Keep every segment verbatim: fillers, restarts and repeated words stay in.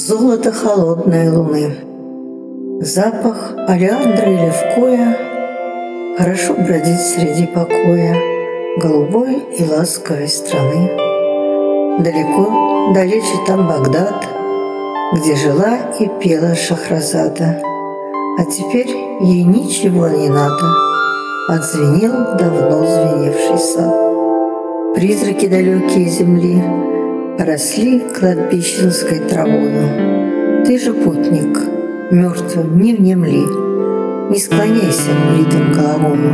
Золото холодной луны, запах олеандра и левкоя хорошо бродит среди покоя голубой и ласковой страны. Далеко, далече там Багдад, где жила и пела Шахразада. А теперь ей ничего не надо, отзвенел давно звеневший сад. Призраки далекие земли поросли кладбищенской травою. Ты же, путник, мертвым не внемли, не склоняйся бритым головою.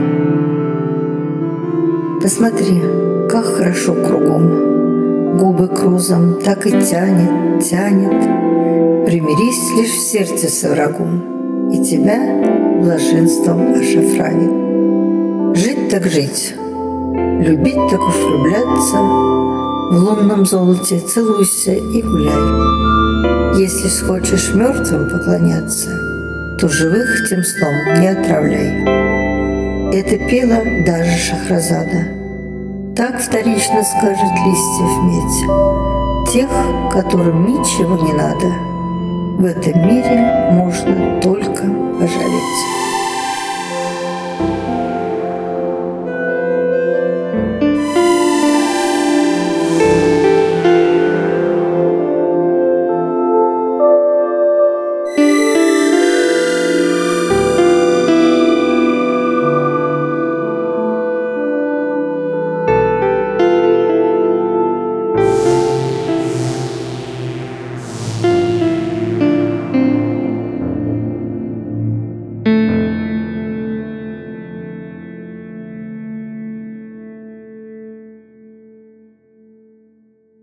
Посмотри, как хорошо кругом, губы к розам так и тянет, тянет. Примирись лишь в сердце со врагом, и тебя блаженством ошафранит. Жить так жить, любить так уж влюбляться, в лунном золоте целуйся и гуляй. Если схочешь мертвым поклоняться, то живых тем сном не отравляй. Это пела даже Шахразада. Так вторично скажет листьев медь. Тех, которым ничего не надо, в этом мире можно